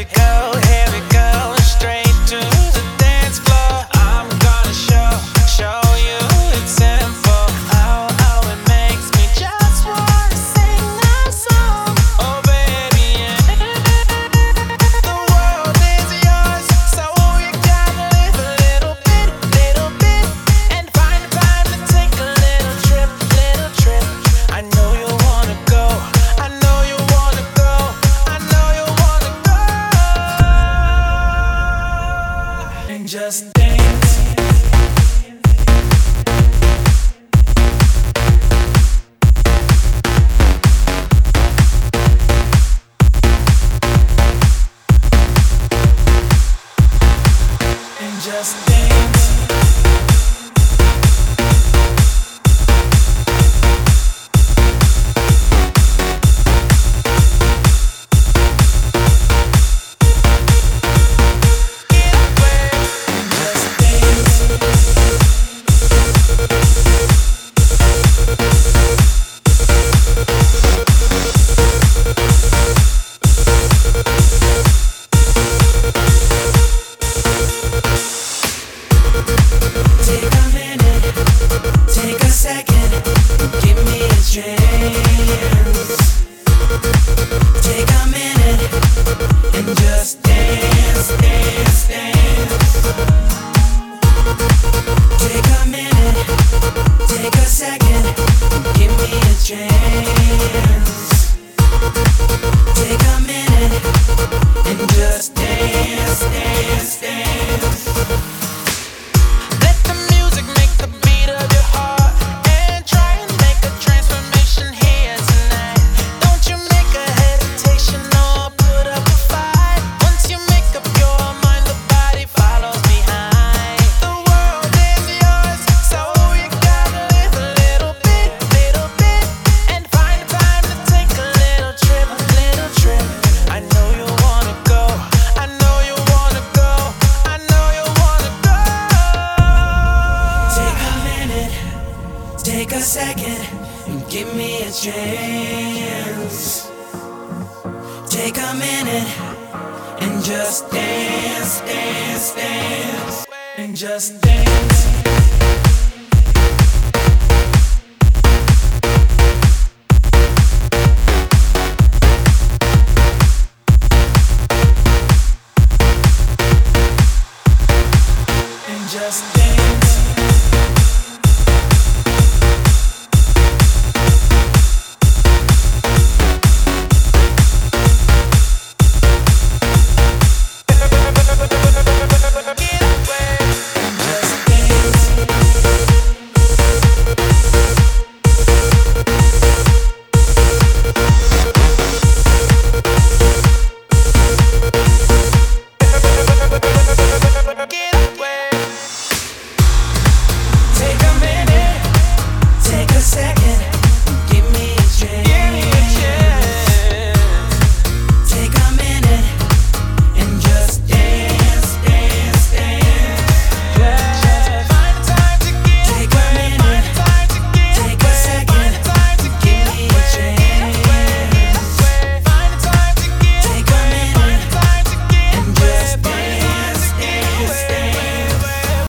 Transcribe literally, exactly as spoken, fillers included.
we go, here we go, straight to the dance floor. I'm gonna show, show you it's simple. Oh, oh, it makes me just wanna sing that song. Oh, baby, yeah. The world is yours, so you gotta live a little bit, little bit, and find the time to take a little trip, little trip. I know you wanna go, I know you wanna go, I know you wanna go, and just dance. And just dance. Take a minute, take a second, give me a chance. Take a minute and just dance, dance, dance. Take a minute, take a second, give me a chance. Take a minute and just dance, dance, dance. Let the music make the beat of your heart, and try and make a transformation here tonight. Don't you make a hesitation or put up a fight. Once you make up your mind, the body follows behind. The world is yours, so you gotta live a little bit, little bit, and find the time to take a little trip, a little trip. I know you wanna go, I know you wanna go, I know you wanna go. Take a minute, take a second, and give me a chance. Take a minute and just dance, dance, dance, and just dance.